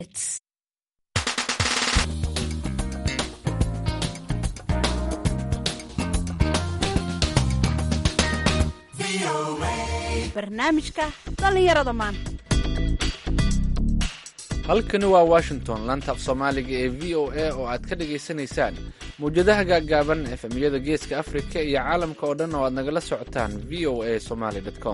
barnaamijka dhalinyarada maanta. halkani waa Washington, laanta af Soomaaliga ee VOA oo aad ka dhageysanaysaan mowjadaha gaagaaban efemiyada Geeska Afrika iyo caalamka oo dhan oo aad nagala socotaan voasomali.com.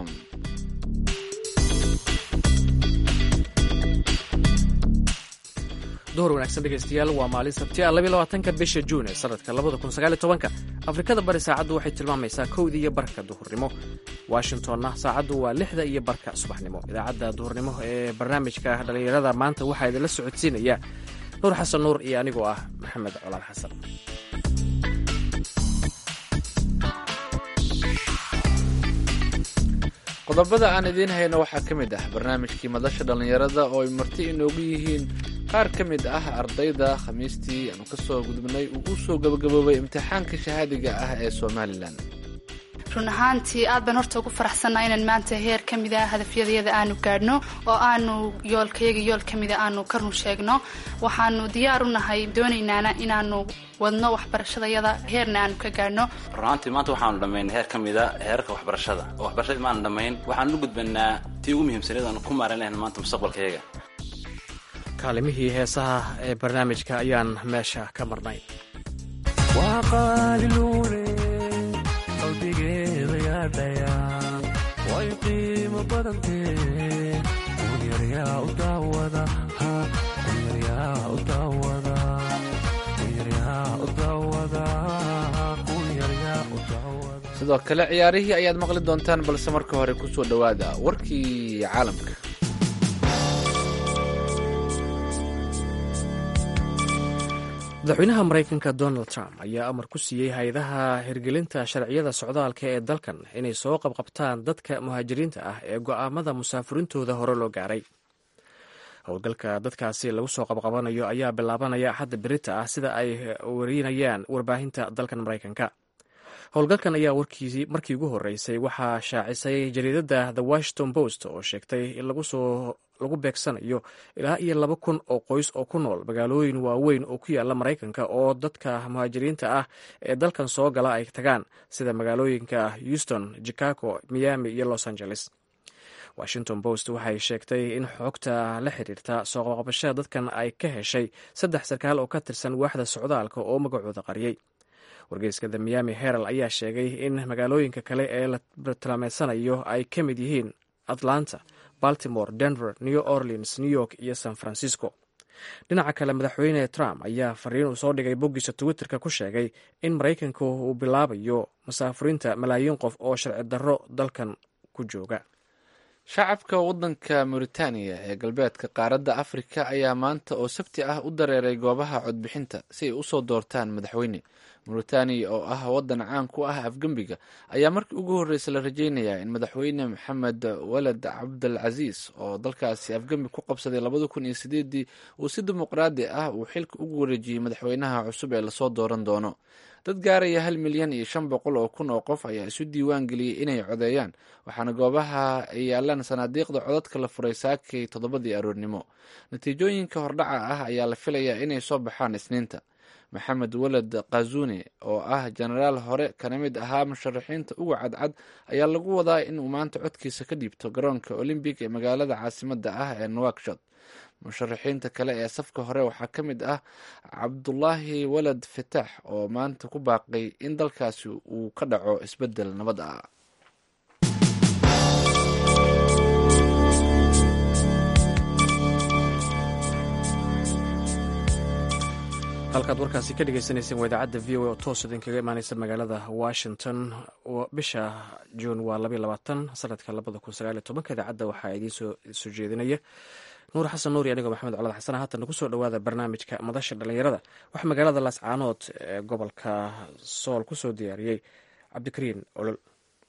duhur wanaagsan dhegaystayaal, waa maalin sabti ah 22-ka bisha Juun ee sanadka 2019. Afrikada bari saacaddu waxay tilmaamaysaa 1:00 iyo barka duhurnimo. Washingtonna saacaddu waa 6:00 iyo barka subaxnimo. Idaacadda duhurnimo ee barnaamijka dhalinyarada maanta waxaa idinla socodsiinaya Nuur Xasan Nuur iyo anigoo ah Maxamed Colaal Xasan. qodobada aan idiin hayno waxaa ka mid ah barnaamijkii madasha dhalinyarada oo ay marti inoogu yihiin qaar ka mid ah ardayda khamiistii aanu ka soo gudubnay uu u soo gabagaboobay imtixaanka shahaadiga ah ee Somalilan. run ahaantii aad baan horta ugu faraxsanaa inaan maanta heer ka mid ah hadafyadayada aanu gaadhno oo aanu yoolkayaga yool ka mid ah aanu ka run sheegno. waxaanu diyaar u nahay doonaynaana inaanu wadno waxbarashadayada heerna aanu ka gaadhno. run ahaantii maanta waxaanu dhammayn heer ka mid a heerka waxbarashada oo waxbarashadii maanu dhammayn waxaanu u gudbanaa tii ugu muhiimsaneed aanu ku maaran lahayn maanta mustaqbalkayaga. kaalimihii heesaha ee barnaamijka ayaan meesha ka marnay. qalbigeeda yaadhaya way qiimo badantee kunyaryaa u daawada sidoo kale ciyaarihii ayaad maqli doontaan, balse marka hore ku soo dhowaada warkii caalamka. madaxweynaha maraykanka Donald Trump ayaa amar ku siiyey hay-adaha hirgelinta sharciyada socdaalka ee dalkan inay soo qabqabtaan dadka muhaajiriinta ah ee go'aamada musaafurintooda hore loo gaaray. howlgalka dadkaasi lagu soo qabqabanayo ayaa bilaabanaya axadda berita ah sida ay warinayaan warbaahinta dalkan maraykanka. howlgalkan ayaa markii ugu horreysay waxaa shaacisay jariidadda The Washington Post oo sheegtay in lagu beegsanayo ilaa iyo 2,000 oo qoys oo ku nool magaalooyin waaweyn oo ku yaala Maraykanka oo dadka muhaajiriinta ah ee dalkan soo gala ay tagaan, sida magaalooyinka Houston, Chicago, Miami iyo Los Angeles. Washington Post waxay sheegtay in xogta la xiriirta soo qabashada dadkan ay ka heshay 3 sarkaal oo ka tirsan waaxda socdaalka oo magacooda qariyay. wargeyska The Miami Herald ayaa sheegay in magaalooyinka kale ee la tilmaameysanayo ay ka mid yihiin Atlanta, Baltimore, Denver, New Orleans, New York iyo San Francisco. dhinaca kale, madaxweyne Trump ayaa fariin uu soo dhigay boggiisa Twitterka ku sheegay in Maraykanku uu bilaabayo masaafurinta malaayiin qof oo sharci darro dalkan ku jooga. shacabka waddanka Mauritania ee galbeedka qaaradda Afrika ayaa maanta oo sabti ah u dareeray goobaha codbixinta si ay u soo doortaan madaxweyne. Mauritania oo ah waddan caan ku ah afgembiga ayaa markii ugu horreysay la rajaynayaa in madaxweyne Maxamed Walad Cabdulcasiis oo dalkaasi afgembi ku qabsaday 2008 uu si dimuqraadi ah uu xilka ugu wareejiyey madaxweynaha cusub ee lasoo dooran doono. dad gaaraya 1,500,000 oo qof ayaa isu diiwaan geliyey inay codeeyaan, waxaana goobaha ay yaalaan sanaadiiqda codadka la furay saakay 7 aroornimo. natiijooyinka hordhaca ah ayaa la filayaa inay soo baxaan Isniinta. Maxamed Walad Qazuuni oo ah jenaraal hore kana mid ahaa musharaxiinta ugu cadcad ayaa lagu wadaa inuu maanta codkiisa ka dhiibto garoonka Olympic ee magaalada caasimadda ah ee Nouakchott. musharaxiinta kale ee safka hore waxaa ka mid ah Cabdullaahi Walad Fatax oo maanta ku baaqay in dalkaasi uu ka dhaco isbeddel nabad ah. halkaad warkaasi ka dhegeysaneyseen waa idaacadda VOA oo toos idinkaga imaaneysa magaalada Washington. bisha Juun waa 22 sanadka 2019. idaacadda waxaa idiin soo jeedinaya Nuur Xasan Nuur iyo anigoo Maxamed Colaal Xasan. haatan ku soo dhowaada barnaamijka madasha dhalinyarada. waxaa magaalada Laascaanood ee gobolka Sool ku soo diyaariyey Cabdikariin Olol.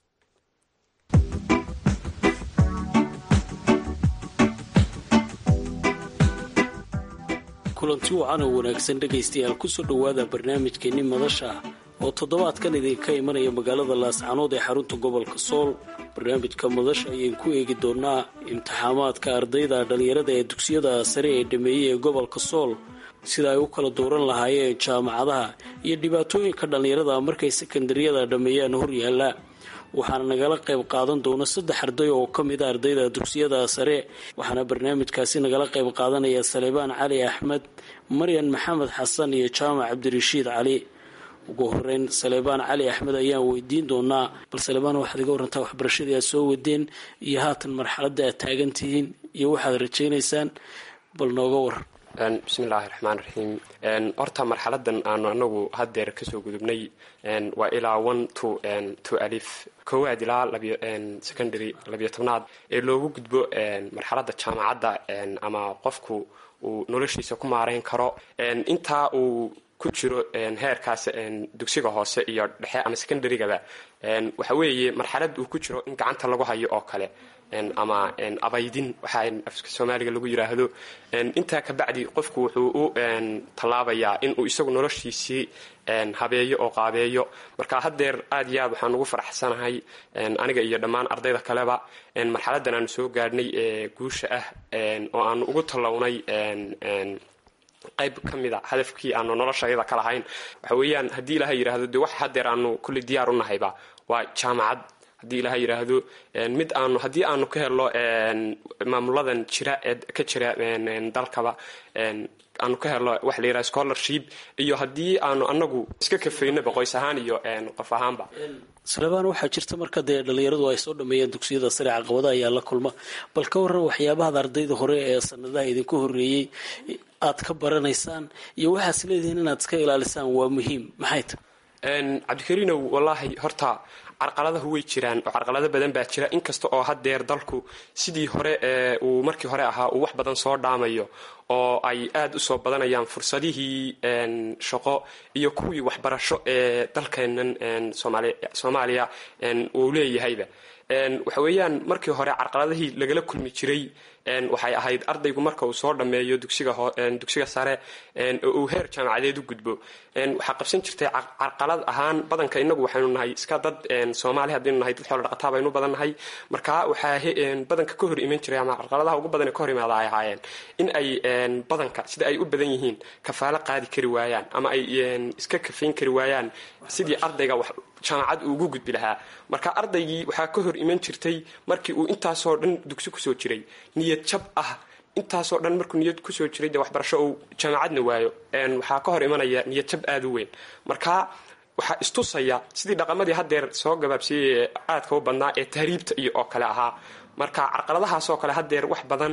kulanti wacan oo wanaagsan dhegaystayaal ku soo dhowaada barnaamijkeenni madasha ah oo toddobaadkan idinka imanaya magaalada Laascaanood ee xarunta gobolka Sool. barnaamijka madasha ayaan ku eegi doonaa imtixaamaadka ardayda dhallinyarada ee dugsiyada sare ee dhameeyey ee gobolka sool sida ay u kala dooran lahaayeen jaamacadaha iyo dhibaatooyinka dhallinyarada markay sekondariyada dhameeyaan horyaala. waxaana nagala qayb qaadan doona 3 arday oo ka mid ah ardayda dugsiyada sare. waxaana barnaamijkaasi nagala qayb qaadanaya Salebaan Cali Axmed, Maryan Maxamed Xasan iyo Jaamac Cabdirashiid Cali. ugu horeyn Salebaan Cali Axmed ayaan weydiin doonaa, bal Salebaan waxaad iga warantaa waxbarashadii aad soo wadeen iyo haatan marxaladda aad taagan tihiin iyo waxaad rajaynaysaan, bal nooga war. bismillaahi raxmaan raxiim. horta marxaladan aanu anagu hadeer kasoo gudubnay waa ilaa 1 to alif koowaad ilaa secondary 12aad ee loogu gudbo marxalada jaamacadda ama qofku uu noloshiisa ku maareyn karo intaa uu ku jiro heerkaas dugsiga hoose iyo dhexe ama secondarygaba. waxa weeye marxalad uu ku jiro in gacanta lagu hayo oo kale ama abaydin waxa afka Soomaaliga lagu yiraahdo. intaa ka bacdi qofku wuxuu u talaabayaa in uu isagu noloshiisii habeeyo oo qaabeeyo. marka hadeer aad iyo aad waxaan ugu faraxsanahay aniga iyo dhammaan ardayda kaleba marxaladan aan soo gaarnay ee guusha ah oo aan ugu talawnay qayb ka mid ah hadafkii aanu noloshayada ka lahayn. waxa weeyaan haddii ilaahay yiraahdo de wax hadeer aanu kulli diyaar u nahayba waa jaamacad. haddii ilaahay yiraahdo mid aanu haddii aanu ka helo maamuladan jira ee ka jira dalkaba aanu ka helo wax la yiraahdo scholarship iyo haddii aanu anagu iska kafayno qoys ahaan iyo qof ahaanba. Salebaan waxaa jirta marka dee dhalinyaradu ay soo dhameeyeen dugsiyada sare caqabada ayaa la kulma, bal ka waran waxyaabaha ardayda hore ee sanadaha idinku horeeyay aad ka baranaysaan iyo waxaas leedihiin inaad iska ilaalisaan waa muhiim, maxay tahay? cabdikariinow wallaahi horta carqaladahu way jiraan oo carqalado badan baa jira, inkasta oo hadeer dalku sidii hore uu markii hore ahaa uu wax badan soo dhaamayo oo ay aad u soo badanayaan fursadihii shaqo iyo kuwii waxbarasho ee dalkeennan Soomaaliya uu leeyahayba. waxa weeyaan markii hore carqaladihii lagala kulmi jiray waxay ahayd ardaygu marka uu soo dhameeyo dugsiga sare oo uu heer jaamacadeed u gudbo waxa qabsan jirtay carqalad ahaan badanka inagu waxaanu nahay iska dad Soomaali hadaynu nahay dad xoolo dhaqataa baynu badannahay. marka waxa badanka ka hor iman jiray ama carqaladaha ugu badan ee ka hor imaada ay ahaayeen in ay badanka sida ay u badan yihiin kafaalo qaadi kari waayaan ama ay iska kafayn kari waayaan sidii ardayga wax jaamacad ugu gudbi lahaa. marka ardaygii waxaa ka hor iman jirtay markii uu intaasoo dhan dugsi kusoo jiray niyad jab ah. intaasoo dhan markuu niyad kusoo jiray de waxbarasho uu jaamacadna waayo waxaa ka hor imanaya niyad jab aad u weyn. marka waxaa istusaya sidii dhaqamadii hadeer soo gabaabsiiyey aadka u badnaa ee tahriibta iyo oo kale ahaa. marka carqaladahaasoo kale hadeer wax badan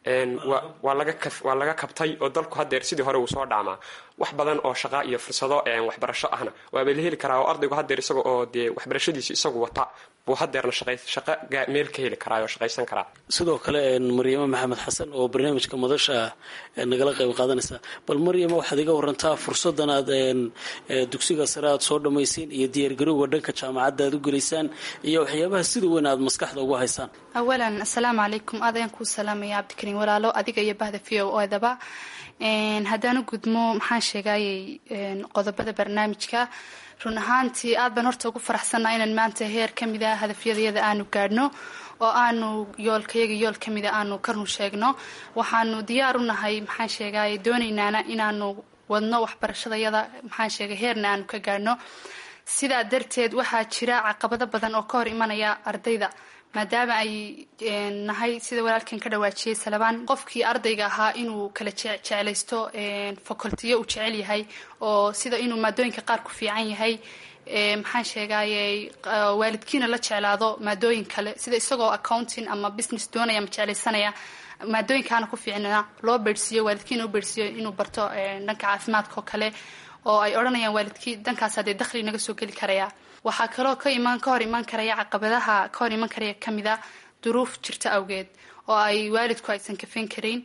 waa laga kabtay oo dalku hadeer sidii hore uu soo dhaamaa. wax badan oo shaqa iyo fursado waxbarasho ahna waaba la heli karaa oo ardaygu hadeer isaga oo dee waxbarashadiisa isagu wata buu hadeerna shaqo meel ka heli karaa oo shaqaysan karaa. sidoo kale Maryama Maxamed Xasan oo barnaamijka madasha nagala qayb qaadanaysa, bal Maryama waxaad iga warantaa fursadan aad dugsiga sare aad soo dhameyseen iyo diyaar garowga dhanka jaamacadda aad u galeysaan iyo waxyaabaha sida weyn aad maskaxda ugu haysaan. awalan assalaamu calaykum, aadaan ku salaamaya Cabdikariin walaalo adiga iyo bahda VO-da haddaan u gudmo maxaan sheegayay qodobada barnaamijka. run ahaantii aad baan horta ugu faraxsanaa inaan maanta heer ka mid ah hadafyadayada aanu gaadhno oo aanu yoolkayaga yool ka mid ah aanu ka run sheegno. waxaanu diyaar u nahay maxaan sheegayay doonaynaana inaanu wadno waxbarashadayada maxaan sheegay heerna aanu ka gaadhno. sidaa darteed waxaa jira caqabado badan oo ka hor imanaya ardayda maadaama ay nahay sida walaalkan ka dhawaajiyay Salebaan qofkii ardayga ahaa inuu kala jeclaysto faculty uu jecel yahay oo sida inuu maadooyinka qaar ku fiican yahay maxaan sheegayay waalidkiina la jeclaado maadooyin kale sida isagoo accounting ama business doonaya ama jeclaysanaya maadooyinkaana ku fiicnaa loo beersiyo waalidkiina u beersiyo inuu barto dhanka caafimaadka oo kale oo ay odhanayaan waalidkii dhankaas hadee dakhli naga soo geli karaya. waxaa kaloo ka hor iman karaya caqabadaha ka hor iman karaya ka mid a duruuf jirta awgeed oo ay waalidku aysan kafayn karin.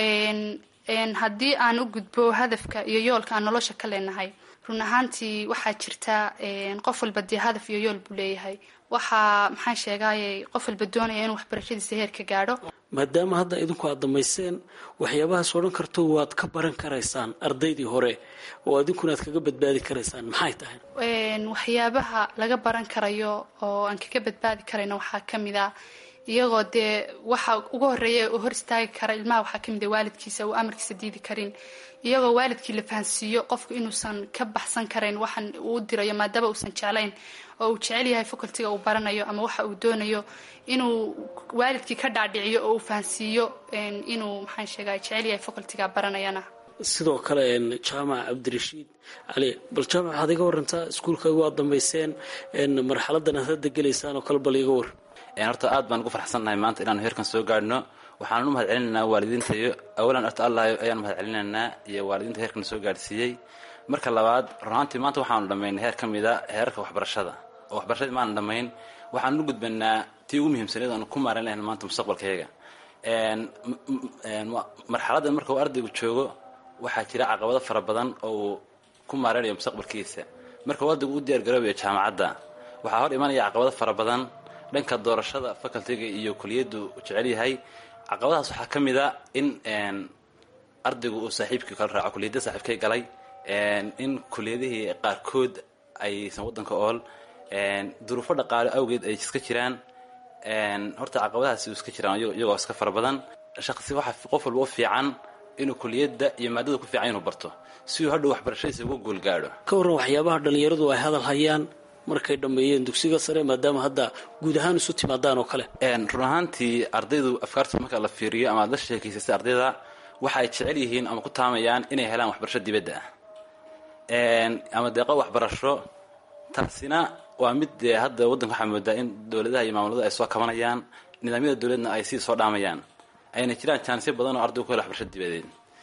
haddii aan u gudbo hadafka iyo yoolka aan nolosha ka leenahay, run ahaantii waxaa jirta qof walba dee hadaf iyo yool buu leeyahay. waxaa maxaan sheegayay qof walba doonaya inuu waxbarashadiisa heer ka gaadho. maadaama hadda idinku aad dhammayseen waxyaabahaas odhan karto waad ka baran karaysaan ardaydii hore oo idinkuna aad kaga badbaadi karaysaan maxay tahay? waxyaabaha laga baran karayo oo aan kaga badbaadi karayno waxaa ka mid a iyagoo dee waxa ugu horeeya u hor istaagi kara ilmaha waxaa ka mid a waalidkiisa uu amarkiisa diidi karin, iyagoo waalidkii la fahansiiyo qofku inuusan ka baxsan karayn waxan uu dirayo maadaama uusan jeclayn oo uu jecel yahay facultiga uu baranayo ama waxa uu doonayo inuu waalidkii ka dhaadhiciyo oo uu fahansiiyo inuu maxaan sheegay jecel yahay facultiga baranayana. sidoo kale jaamac cabdirashiid cali, bal jaamac waxaad iga warantaa iskuulkaagu aad dhammayseen marxaladan aad hadda gelaysaan oo kale, bal iga war. horta aad baan ugu farxsannahay maanta inaanu heerkan soo gaadhno. waxaan u mahad celinaynaa waalidiintayo awalan horta allah ayaan mahad celinaynaa iyo waalidiinta heerkan soo gaadhsiiyey. marka labaad runaantii maanta waxaanu dhammaynay heer ka mida heerarka waxbarashada oo waxbarashadii maanu dhammayn waxaanu u gudbanaa tii ugu muhiimsaneed aanu ku maaran lahayn maanta mustaqbalkayga. marxaladan marka uu ardaygu joogo waxaa jira caqabado fara badan oo uu ku maaranayo mustaqbalkiisa. marka uu ardaygu u diyaargaroobayo jaamacadda waxaa hor imanaya caqabado fara badan dhanka doorashada facultiga iyo kuliyaddu jecel yahay. caqabadahaas waxaa ka mid a in ardaygu uu saaxiibkii kala raaco kuliyadda saaxiibkay galay, in kuliyadihii qaarkood aysan waddanka ool, duruufo dhaqaale awgeed ay iska jiraan. horta caqabadahaasi iska jiraan iyagoo iska fara badan. shaqsi waxaa qof walba u fiican inuu kuliyadda iyo maadada ku fiican inuu barto si uu hadhow waxbarashadiisa uga guul gaadho. ka warran waxyaabaha dhallinyaradu ay hadal hayaan markay dhammeeyeen dugsiga sare maadaama hadda guud ahaan isu timaadaan oo kale. run ahaantii ardaydu afkaarta marka la fiiriyo ama aad la sheekaysatay ardayda waxa ay jecel yihiin ama ku taamayaan inay helaan waxbarasho dibadda ah ama deeqo waxbarasho. taasina waa mid hadda waddanka waxaa moodaa in dowladaha iyo maamulada ay soo kabanayaan, nidaamyada dowladna ay sii soo dhaamayaan, ayna jiraan jaanisyo badan oo ardaygu ku hela waxbarasho dibadeed.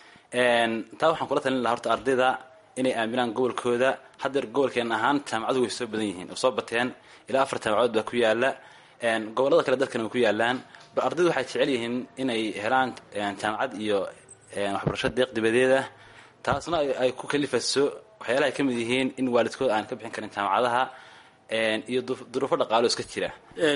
taa waxaan kula talin lahaa horta ardayda inay aaminaan gobolkooda. haddeer gobolkeen ahaan jaamacadu way soo badan yihiin oo soo bateen ilaa 4 jaamacadood baa ku yaala. gobollada kale dalkana way ku yaalaan. bal ardaydu waxay jecel yihiin inay helaan jaamacad iyo waxbarasho deeq dibadeed ah. taasna ay ku kalifayso waxyaalaha ay ka mid yihiin in waalidkood aan ka bixin karin jaamacadaha iyo duruufo dhaqaalo iska jira.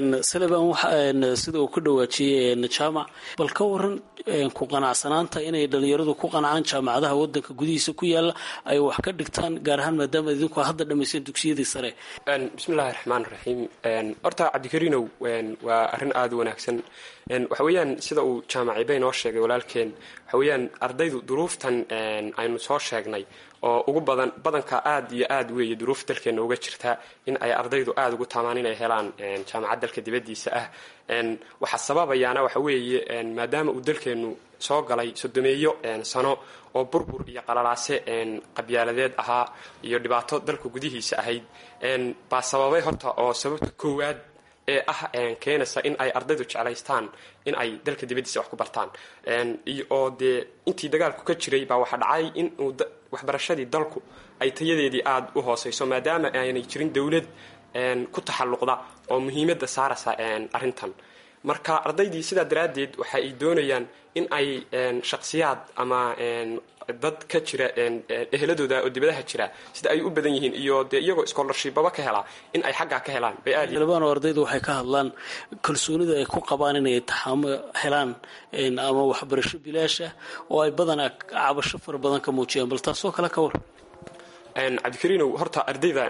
saleban sida uu ku dhawaajiyey jaamac, bal ka waran ku qanacsanaanta inay dhalinyaradu ku qancaan jaamacadaha wadanka gudihiisa ku yaala ay wax ka dhigtaan, gaar ahaan maadaama idinku hadda dhammayseen dugsiyadii sare. bismillahi raxmaan raxiim. horta cabdikariinow waa arrin aada u wanaagsan. waxa weeyaan sida uu jaamaciba inoo sheegay walaalkeen, waxa weeyaan ardaydu duruuftan aynu soo sheegnay oo ugu badanka aad iyo aad weeye duruuf dalkeena uga jirta in ay ardaydu aada ugu taamaan inay helaan jaamacad dalka dibadiisa ah. waxaa sababayaana waxa weeye maadaama uu dalkeenu soo galay 30 sano oo burbur iyo qalalaase qabyaaladeed ahaa iyo dhibaato dalka gudihiisa ahayd baa sababay horta oo sababta koowaad ee ah keenaysa in ay ardaydu jeclaystaan in ay dalka dibadiisa wax ku bartaan. oo dee intii dagaalku ka jiray baa waxaa dhacay in uu waxbarashadii dalku ay tayadeedii aada u hooseyso maadaama aanay jirin dowlad ku taxalluqda oo muhiimadda saaraysa arrintan. marka ardaydii sidaa daraaddeed waxa ay doonayaan in ay shakhsiyaad ama dad ka jira eheladooda oo dibadaha jira sida ay u badan yihiin iyo dee iyagoo scholarshipaba ka helaa in ay xaggaa ka helaan bay aad galabaan oo ardaydu waxay ka hadlaan kalsoonida ay ku qabaan inay taxaamo helaan ama waxbarasho bilaash ah oo ay badanaa cabasho fara badan ka muujiyaan, bal taasoo kale ka war. cabdikariinow horta ardayda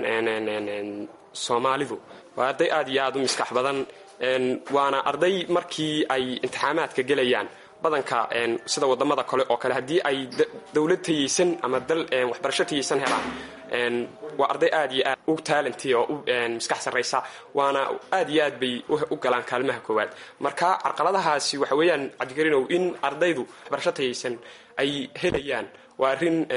soomaalidu waa arday aad iyo aad u miskax badan. waana arday markii ay imtixaamaadka gelayaan badanka sida wadamada kale oo kale haddii ay dowlad tayeysan ama dal waxbarasho tayeysan helaan waa arday aad iyo aad u taalanti oo u miskax sarraysa, waana aad iyo aad bay u galaan kaalmaha koowaad. marka carqaladahaasi waxa weeyaan cabdikariinow in ardaydu waxbarasho tayeysan ay helayaan waa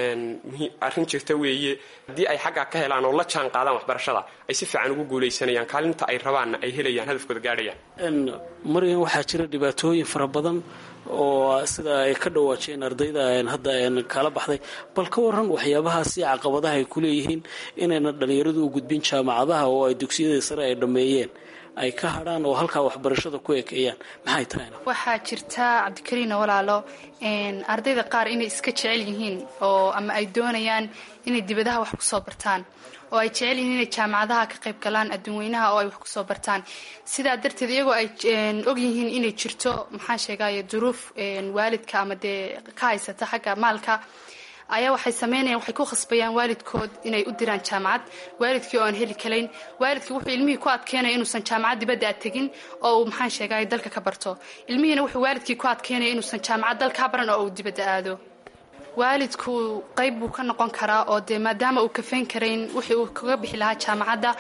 arrin jirta weeye. haddii ay xaggaa ka helaan oo la jaan qaadaan waxbarashada ay si fiican ugu guulaysanayaan, kaalinta ay rabaanna ay helayaan, hadafkooda gaadhayaan. maryan waxaa jira dhibaatooyin fara badan oo sida ay ka dhawaajeen ardayda hadda kala baxday, bal ka waran waxyaabahaasi caqabadaha ay ku leeyihiin inayna dhalinyaradu u gudbin jaamacadaha oo ay dugsiyada sare ay dhammeeyeen ay ka hadhaan oo halkaa waxbarashada ku ekeeyaan maxay tahayna waxaa jirta cabdikariina walaalo ardayda qaar inay iska jecel yihiin oo ama ay doonayaan inay dibadaha wax kusoo bartaan oo ay jecel yihiin inay jaamacadaha ka qayb galaan adduunweynaha oo ay wax kusoo bartaan sidaa darteed iyagoo ay og yihiin inay jirto maxaan sheegaya duruuf waalidka ama dee ka haysata xagga maalka ayaa waxay sameynayaan waxay ku khasbayaan waalidkood inay u diraan jaamacad waalidkii oo aan heli kalayn waalidkii wuxuu ilmihii ku adkeynaya inuusan jaamacad dibadda a tegin oo uu maxaan sheegaya dalka ka barto ilmihiina wuxuu waalidkii ku adkeynaya inuusan jaamacad dalka ka baran oo uu dibadda aado waalidku qayb buu ka noqon karaa oo dee maadaama uu kafayn karayn wixii uu kaga bixi lahaa jaamacadda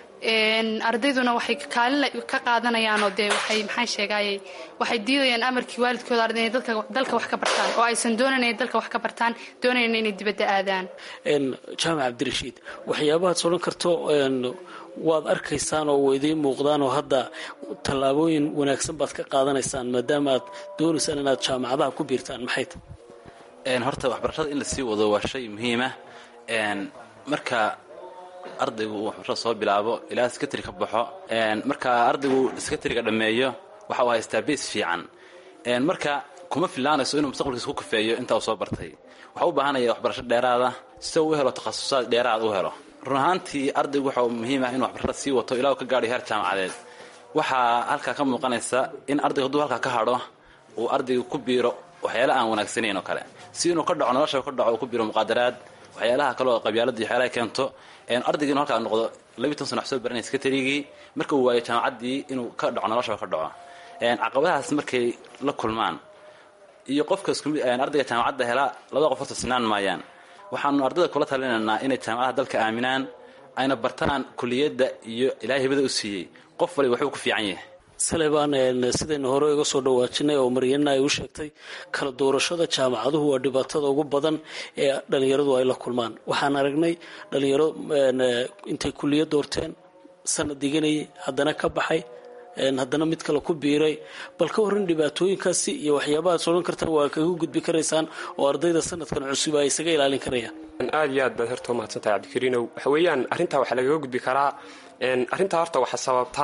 ardayduna waxay kaalin ka qaadanayaan oo dee waxay maxaan sheegayay waxay diidayaan amarkii waalidkooda arday inay dalka wax ka bartaan oo aysan doonayn inay dalka wax ka bartaan doonayn inay dibadda aadaan jaamac cabdirashiid waxyaabahaad odhan karto waad arkaysaan oo waydiin muuqdaan oo hadda tallaabooyin wanaagsan baad ka qaadanaysaan maadaama aad doonaysaan inaad jaamacadaha ku biirtaan maxay tahay horta waxbarashada in la sii wado waa shay muhiima marka ardaygu uu waxbarashada soo bilaabo ilaa secretary ka baxo marka ardaygu secretary-ga dhammeeyo waxa uu haystaa base fiican marka kuma filaanayso inuu mustaqbalkiisa ku kafeeyo inta uu soo bartay waxa u baahanaya waxbarasho dheeraada si uu u helo takhasusaad dheeraad u helo run ahaantii ardaygu waxa uu muhiim ah inuu waxbarashada sii wato ilaa uu ka gaadho heer jaamacadeed waxaa halkaa ka muuqanaysa in ardaygu hadduu halkaa ka hadho uu ardaygu ku biiro waxyaala aan wanaagsanayn oo kale si inuu ka dhaco nolosha ka dhaco uu ku biiro muqaadaraad waxyaalaha kale oo qabyaalada iyo waxyaalaha keento ardayga inuu halkaa noqdo 12 sano wax soo baranaya secretary-gii marka uu waayo jaamacaddii inuu ka dhaco nolosha ka dhaco caqabadahaas markay la kulmaan iyo qofka isku mid ardayga jaamacadda hela laba qof horta sinaan maayaan waxaanu ardayda kula talinaynaa inay jaamacadaha dalka aaminaan ayna bartaan kuliyadda iyo ilaahay hibada u siiyey qof waliba waxuu ku fiican yahay salebaan sidaynu hore iga soo dhawaajinay oo maryana ay u sheegtay kala doorashada jaamacaduhu waa dhibaatada ugu badan ee dhalinyaradu ay la kulmaan waxaan aragnay dhalinyaro intay kuliyad doorteen sanad diganayay haddana ka baxay haddana mid kale ku biiray bal ka warran dhibaatooyinkaasi iyo waxyaabahaad odhan kartaan waa kaga gudbi karaysaan oo ardayda sanadkan cusub ay isaga ilaalin karayaan aad iyo aad baad horta umahadsantahay cabdikariinow waxa weeyaan arrintaa waxaa lagaga gudbi karaa arrintaa horta waxaa sababta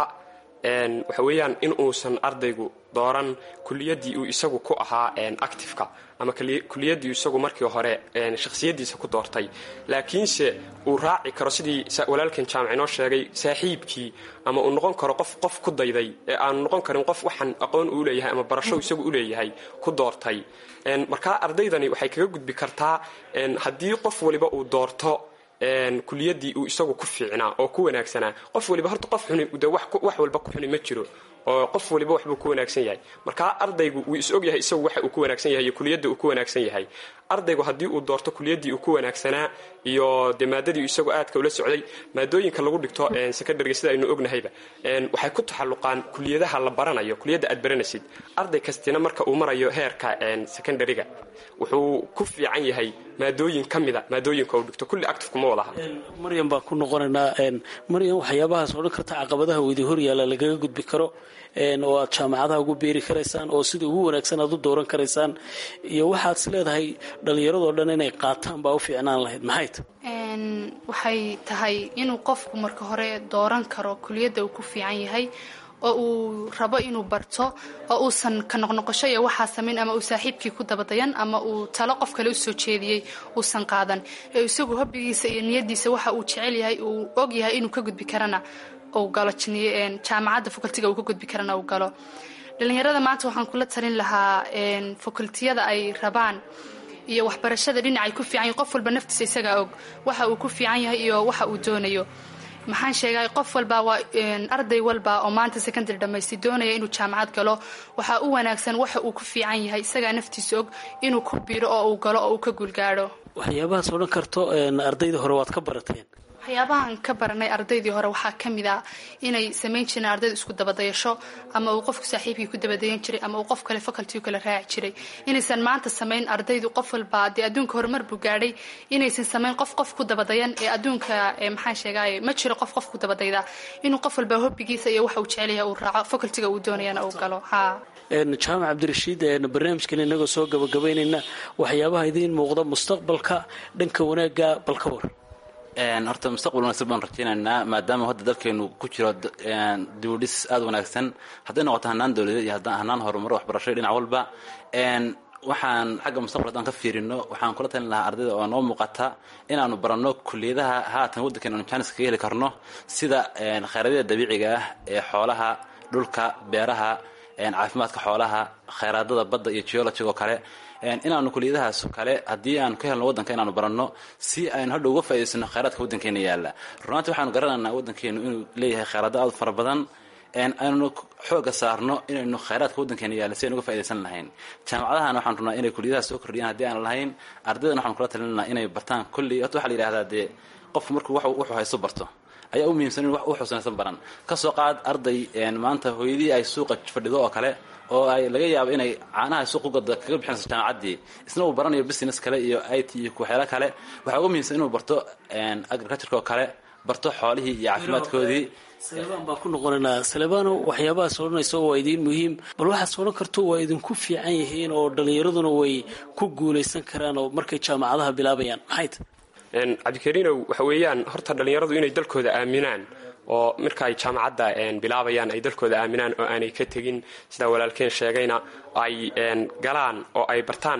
waxa weeyaan in uusan ardaygu dooran kuliyaddii uu isagu ku ahaa actifeka ama kuliyaddii isagu markii hore shakhsiyaddiisa ku doortay laakiinse uu raaci karo sidii walaalkan jaamac inoo sheegay saaxiibkii ama uu noqon karo qof ku dayday ee aanu noqon karin qof waxaan aqoon uu leeyahay ama barasho isagu u leeyahay ku doortay markaa ardaydani waxay kaga gudbi kartaa haddii qof waliba uu doorto kuliyaddii uu isagu ku fiicnaa oo ku wanaagsanaa qof waliba horta qof xuni de wax walba ku xuni ma jiro oo qof waliba waxbuu ku wanaagsan yahay markaa ardaygu wuu is og yahay isagu waxa uu ku wanaagsan yahay iyo kuliyadda uu ku wanaagsan yahay ardaygu haddii uu doorto kuliyaddii uu ku wanaagsanaa iyo dee maadadii isagu aadka ula socday maadooyinka lagu dhigto secondary sida aynu ognahayba waxay ku taxalluqaan kuliyadaha la baranayo kuliyadda aad baranaysid arday kastina marka uu marayo heerka secondary-ga wuxuu ku fiican yahay maadooyin ka mida maadooyinka uu dhigto kulli active kuma wadaha maryam baan ku noqonaynaa maryam waxyaabahaas odhan karta caqabadaha weydi hor yaalla lagaga gudbi karo oo aad jaamacadaha ugu beeri karaysaan oo sida ugu wanaagsan aad u dooran karaysaan iyo waxaad is leedahay dhallinyaradoo dhan inay qaataan baa u fiicnaan lahayd maxay tahay waxay tahay inuu qofku marka hore dooran karo kuliyadda uu ku fiican yahay oo uu rabo inuu barto oo uusan ka noqnoqosho iyo waxaa samayn ama uu saaxiibkii ku dabadayan ama uu talo qof kale u soo jeediyey uusan qaadan ee isagu hobbigiisa iyo niyaddiisa waxa uu jecel yahay uu og yahay inuu ka gudbi karana uu galo jaamacadda facultiga uu ka gudbi karana uu galo dhallinyarada maanta waxaan kula talin lahaa facultiyada ay rabaan iyo waxbarashada dhinacay ku fiican yahay qof walba naftiisa isagaa og waxa uu ku fiican yahay iyo waxa uu doonayo maxaan sheegay qof walba waa arday walba oo maanta secondary dhamaystay doonaya inuu jaamacad galo waxaa u wanaagsan waxa uu ku fiican yahay isagaa naftiisa og inuu ku biiro oo uu galo oo uu ka guulgaadho waxyaabahaas odhan karto ardayda hore waad ka barateen waxyaabahan ka baranay ardaydii hore waxaa ka mid ah inay samayn jireen ardayda isku dabadayasho ama uu qofku saaxiibkii ku dabadayan jiray ama uu qof kale faculty kale raaci jiray inaysan maanta samayn ardaydu qof walba dee adduunka horumar buu gaadhay inaysan samayn qof ku dabadayan ee adduunka maxaan sheegay ma jiro qof ku dabadayda inuu qof walba hobbigiisa iyo waxa uu jecel yahay uu raaco facultyga uu doonayana uu galo jaamac cabdirashiid barnaamijkan inagoo soo gabagabaynayna waxyaabaha idiin muuqda mustaqbalka dhanka wanaagga bal ka war horta mustaqbal wanaagsan baan rajaynaynaa maadaama hadda dalkeenu ku jiro dibudhis aada wanaagsan hadday noqoto hanaan dowladeed iyo hanaan horumaro waxbarasho dhinac walba waxaan xagga mustaqbal haddaan ka fiirino waxaan kula talin lahaa ardayda oo noo muuqata inaanu baranno kuliyadaha haatan waddankeena aanu jaanis kaga heli karno sida khayraadada dabiiciga ah ee xoolaha dhulka beeraha caafimaadka xoolaha khayraadada badda iyo geologiga oo kale inaanu kuliyadahaas kale haddii aan ka helno waddanka inaanu baranno si aynu hadha uga faa'idaysano khayraadka waddankeena yaalla runaantii waxaanu garanaynaa waddankeenu inuu leeyahay khayraado aad fara badan aynu xooga saarno inaynu khayraadka waddankeena yaalla si aynu uga faaidaysan lahayn jaamacadahana waxaan rabnaa inay kuliyadahaas soo kordhiyaan haddii aan lahayn ardaydana waxaan kula talinanaa inay bartaan kolley horta waxaa la yidhahdaa dee qofku markuu wuxuu haysto barto ayaa u muhiimsan in wax xusanaysan baran ka soo qaad arday maanta hooyadii ay suuqa fadhido oo kale oo ay laga yaabo inay caanaha suuqa kaga bixinayso jaamacaddii isna uu baranayo business kale iyo IT iyo waxyaalo kale waxaa ugu muhiimsan inuu barto agriculture oo kale barto xoolihii iyo caafimaadkoodii salebaan baan ku noqonaynaa salebaano waxyaabahaas odhanaysa waa idiin muhiim bal waxaas odhan karto waa idinku fiican yihiin oo dhallinyaraduna way ku guulaysan karaan oo markay jaamacadaha bilaabayaan maxay tahay cabdikariinow waxa weeyaan horta dhallinyaradu inay dalkooda aaminaan oo marka ay jaamacadda bilaabayaan ay dalkooda aaminaan oo aanay ka tegin sidaa walaalkeen sheegayna ay galaan oo ay bartaan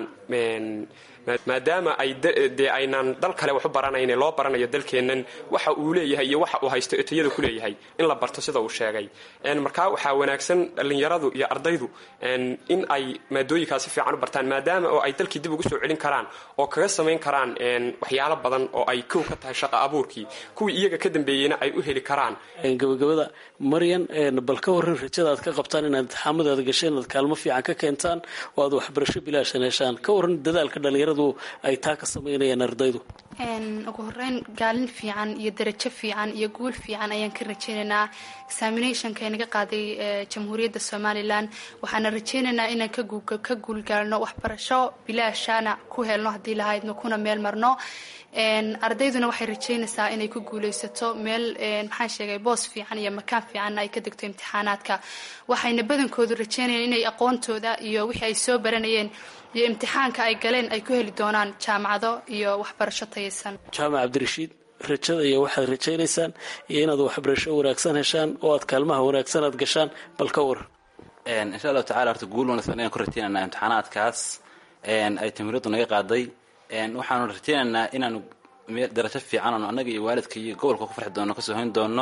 maadaama ay dee aynaan dal kale wax u baranayne loo baranayo dalkeennan waxa uu leeyahay iyo waxa uu haysto etayada ku leeyahay in la barto sida uu sheegay markaa waxaa wanaagsan dhallinyaradu iyo ardaydu in ay maadooyinkaas si fiican u bartaan maadaama oo ay dalkii dib ugu soo celin karaan oo kaga samayn karaan waxyaalo badan oo ay kow ka tahay shaqa abuurkii kuwii iyaga ka dambeeyeyna ay u heli karaan gabagabada maryan bal ka warran rajada aad ka qabtaan inaad imtixaamadaada gasheen aad kaalmo fiican ka keentaan oo aad waxbarasho bilaashan heshaan ka warran dadaalka dhallinyaradu ay taa ka samaynayaan ardaydu ugu horeyn gaalin fiican iyo darajo fiican iyo guul fiican ayaan ka rajaynaynaa examinationka naga qaaday jamhuuriyadda somalilan waxaana rajaynaynaa inaan ka guulgaalno waxbarasho bilaashana ku helno haddii lahaydno kuna meel marno ardayduna waxay rajaynaysaa inay ku guulaysato meel maxaan sheegay boos fiican iyo makaan fiicanna ay ka degto imtixaanaadka waxayna badankoodu rajaynayaan inay aqoontooda iyo wixii ay soo baranayeen iyo imtixaanka ay galeen ay ku heli doonaan jaamacado iyo waxbarasho tayaysan jaamac cabdirashiid rajada iyo waxaad rajaynaysaan iyo inaad waxbarasho wanaagsan heshaan oo aad kaalmaha wanaagsan aad gashaan bal ka waran insha allahu tacala horta guul wanaagsan ayaan ku rajaynaynaa imtixaanaadkaas ay jamhuuriyaddu naga qaaday waxaanu rajaynaynaa inaanu darajo fiican oonu annaga iyo waalidka iyo gobolka ku farxi doono kasoo hoyn doono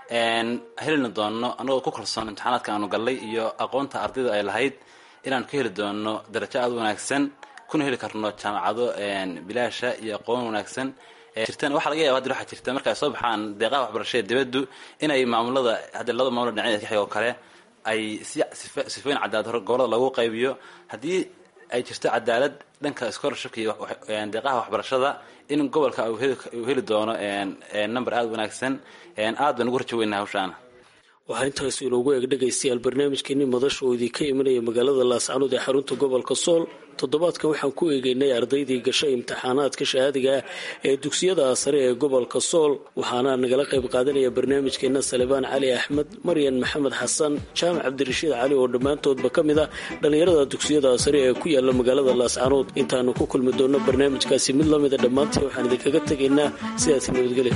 helina doono annagoo ku kalsoon imtixaanaadka aanu gallay iyo aqoonta ardayda ay lahayd inaanu ka heli doono darajo aada wanaagsan kuna heli karno jaamacado bilaasha iyo aqoon wanaagsan jirtaan waxaa laga yaba haddi waxaa jirta marka ay soo baxaan deeqaha waxbarashada dibaddu inay maamulada haddi labada maamulada dhinacyada ka xig oo kale ay sifooyin cadaalad gobolada lagu qaybiyo haddii ay jirto cadaalad dhanka scholarshipka iyo deeqaha waxbarashada in gobolka uu heli doono number aada wanaagsan aad baan ugu rajo weynaha hawshaana waxaa intaas inoogu eeg dhegaystayaal barnaamijkeenii madasha oo idinka imanaya magaalada laascanood ee xarunta gobolka sool toddobaadkan waxaan ku eegaynay ardaydii gashay imtixaanaadka shahaadiga ah ee dugsiyada sare ee gobolka sool waxaana nagala qayb qaadanaya barnaamijkeena salebaan cali axmed maryan maxamed xasan jaamac cabdirashiid cali oo dhammaantoodba ka mid ah dhallinyarada dugsiyada sare ee ku yaala magaalada laascanood intaanu ku kulmi doonno barnaamijkaasi mid lamida dhammaantii waxaan idinkaga tegaynaa sidaas nabadgelya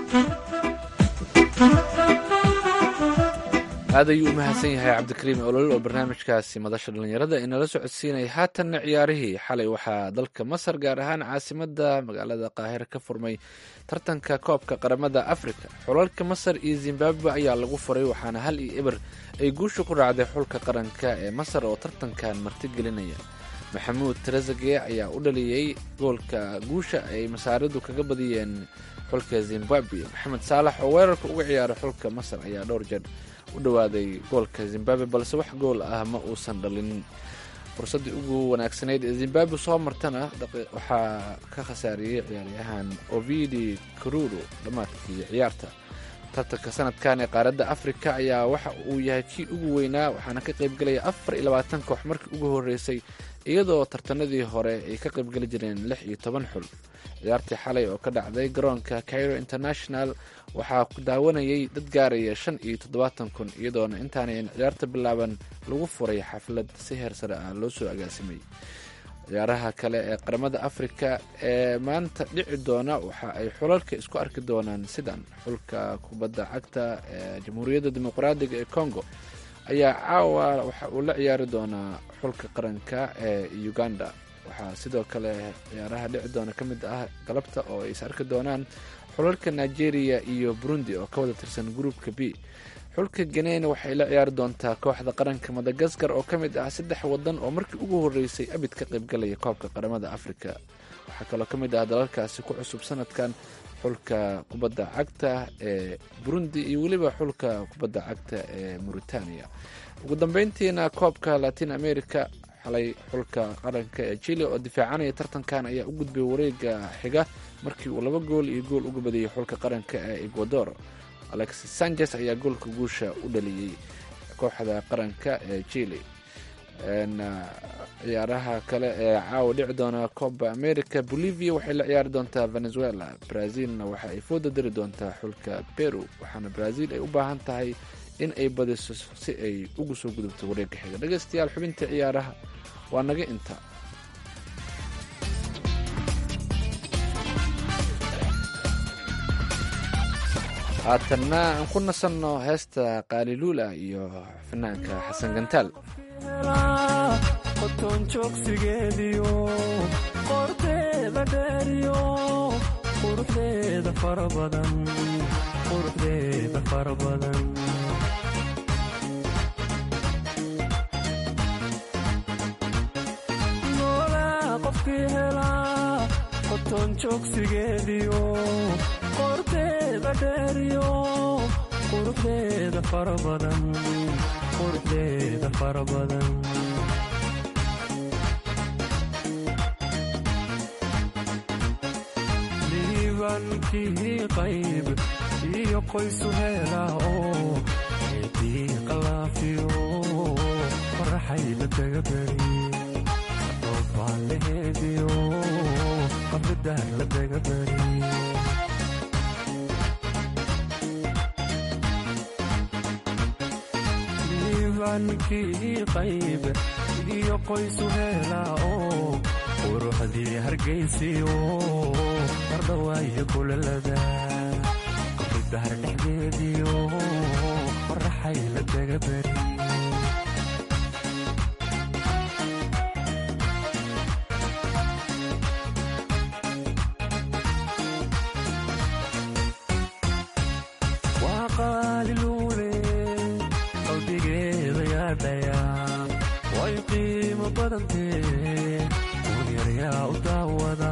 aad ayuu u mahadsan yahay cabdikariim olol oo barnaamijkaasi madasha dhallinyarada inala socodsiinaya haatanna ciyaarihii xalay waxaa dalka masar gaar ahaan caasimada magaalada qaahira ka furmay tartanka koobka qaramada afrika xulalka masar iyo zimbabwe ayaa lagu furay waxaana 1-0 ay guusha ku raacday xulka qaranka ee masar oo tartankan martigelinaya maxamuud tresege ayaa u dhaliyey goolka guusha ay masaaridu kaga badiyeen xulka zimbabwe maxamed saalax oo weerarka uga ciyaaray xulka masar ayaa dhowr jeer u dhawaaday goolka zimbabwe balse wax gool ah ma uusan dhalin fursaddii ugu wanaagsanayd ee zimbabwe soo martana waxaa ka khasaariyey ciyaaryahan ovidi karuro dhammaadkii ciyaarta tartanka sanadkan ee qaaradda afrika ayaa waxa uu yahay kii ugu weynaa waxaana ka qaybgelaya 24 koox markii ugu horeysay iyadoo tartanadii hore ay ka qaybgeli jireen 16 xul ciyaartii xalay oo ka dhacday garoonka Cairo International waxaa ku daawanayay dad gaaraya 75,000 iyadoona intaanay ciyaarta bilaaban lagu furay xaflad si heer sare ah loo soo agaasimay ciyaaraha kale ee qaramada afrika ee maanta dhici doona waxa ay xulalka isku arki doonaan sidan: xulka kubadda cagta ee jamhuuriyadda dimuqraadiga ee congo ayaa caawa waxa uu la ciyaari doonaa xulka qaranka ee uganda. waxaa sidoo kale ciyaaraha dhici doona ka mid ah galabta oo ay is arki doonaan xulalka nigeria iyo burundi oo ka wada tirsan gruupka b. xulka ganeyna waxay la ciyaari doontaa kooxda qaranka madagaskar oo ka mid ah 3 wadan oo markii ugu horeysay abid ka qaybgalaya koobka qaramada afrika. waxaa kaloo ka mid ah dalalkaasi ku cusub sanadkan xulka kubadda cagta ee burundi iyo weliba xulka kubadda cagta ee mauritania. ugu dambeyntiina koobka latin america xalay xulka qaranka ee chile oo difaacanaya tartankan ayaa u gudbay wareega xiga markii uu 2 gool iyo gool uga badiyay xulka qaranka ee ecuador. alexis sanchez ayaa goolka guusha u dhaliyey kooxda qaranka ee chile. ciyaaraha kale ee caawa dhici doona coba america, bolivia waxay la ciyaari doontaa venezuela, brazilna waxa ay fooda dari doontaa xulka peru, waxaana brazil ay u baahan tahay in ay badiso si ay ugu soo gudubto wareega xiga. dhegeystayaal, xubinta ciyaaraha waa naga inta. haatanna aan ku nasanno heesta qaaliluula iyo fanaanka xasan gantaal. qoton joogsigeediyo qorteeda dheeriyo quruxdeeda fara badan noolaa qofkii helaa qoton joogsigeediyo qorteeda dheeriyo quruxdeeda fara badan liibankii qayb iyo qoysu heelaa oo eedii qalaafiyo faraxay la daga beri roobaan la heediyo qabridaar la daga beri liibankii qayb iyo qoysu heelaa oo quruxdii hargaysiyo qardhawaayo kulalada qabridaar dhexdeediyo faraxay la daga beri waa qaaliluule qalbigeeda yaadhaya way qiimo badantee kunyaryaa u daawada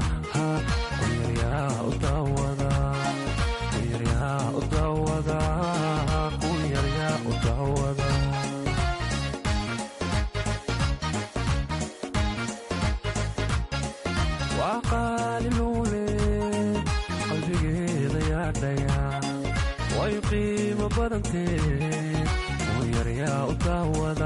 waa qaaliluule qalbigeeda yaadhaya way qiimo badantee kunyaryaa u daawada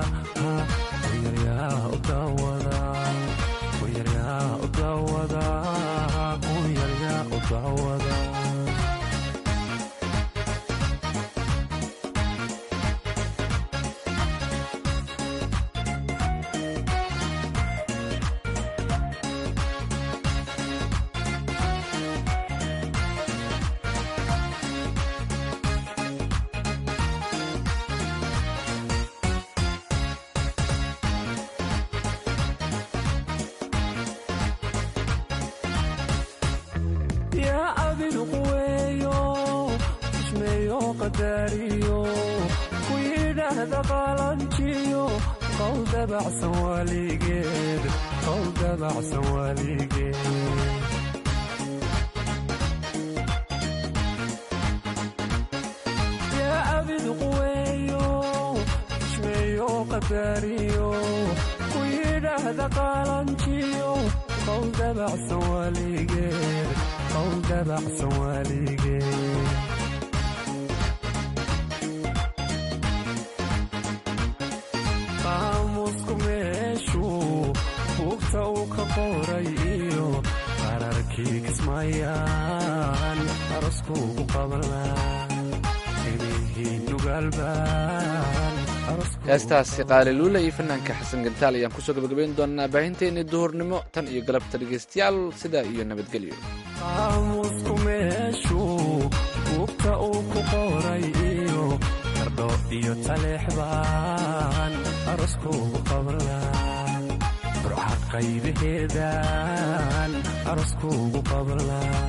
yaa abidu quweeyo ismeeyo qadaariyo ku yidhaahda qaalanjiyo qowl dabacsan waaligeed yaa abidu quweeyo ismeeyo qadaariyo ku yidhaahda qaalanjiyo qowl dabacsan waaligeed qaamuusku meeshuu buugta uu ka qoray iyo qararkii kismaayaan aroskuugu qabanlaa inayhiin nugaalbaan heestaasi qaaliluula iyo fanaanka xasan gantaal ayaan kusoo gabagabayn doonaa baahinteennii duhurnimo tan iyo galabta dhegaystayaal sidaa iyo nabadgelyo qaamuusku meeshuu buugta uu ku qoray iyo qardho iyo taleexbaan aroskuugu qablaa burca qaybaheedaan aroskuugu qablaa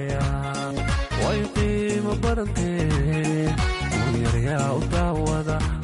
way qiimo badantee uun yaryaa u daawada